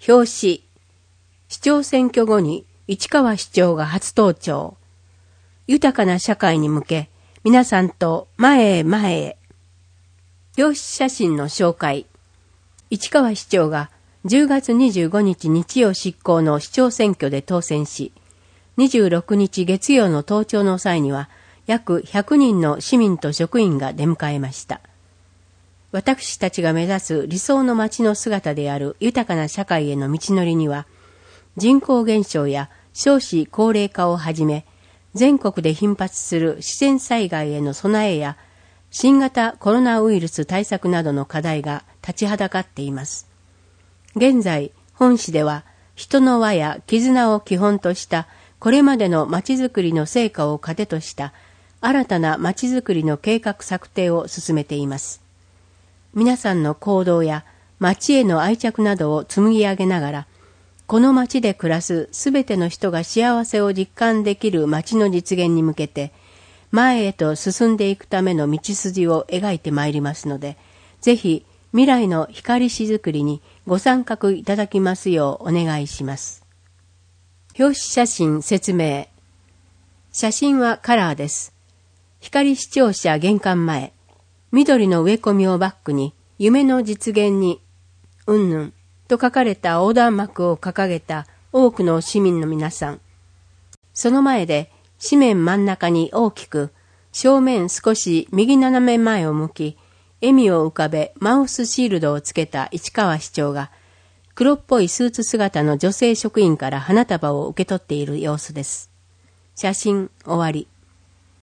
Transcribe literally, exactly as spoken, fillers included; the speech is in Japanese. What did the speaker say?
表紙。市長選挙後に市川市長が初登庁。豊かな社会に向け、皆さんと前へ前へ。表紙写真の紹介。市川市長がじゅうがつにじゅうごにち日曜執行の市長選挙で当選し、にじゅうろくにち月曜の登庁の際には約ひゃくにんの市民と職員が出迎えました。私たちが目指す理想の街の姿である豊かな社会への道のりには、人口減少や少子高齢化をはじめ、全国で頻発する自然災害への備えや、新型コロナウイルス対策などの課題が立ちはだかっています。現在、本市では、人の輪や絆を基本としたこれまでの街づくりの成果を糧とした新たな街づくりの計画策定を進めています。皆さんの行動や街への愛着などを紡ぎ上げながら、この街で暮らすすべての人が幸せを実感できる街の実現に向けて、前へと進んでいくための道筋を描いてまいりますので、ぜひ未来の光市づくりにご参画いただきますようお願いします。表紙写真説明。写真はカラーです。光市庁舎玄関前。緑の植え込みをバックに、夢の実現に、うんぬんと書かれた横断幕を掲げた多くの市民の皆さん。その前で、紙面真ん中に大きく、正面少し右斜め前を向き、笑みを浮かべマウスシールドをつけた市川市長が、黒っぽいスーツ姿の女性職員から花束を受け取っている様子です。写真終わり。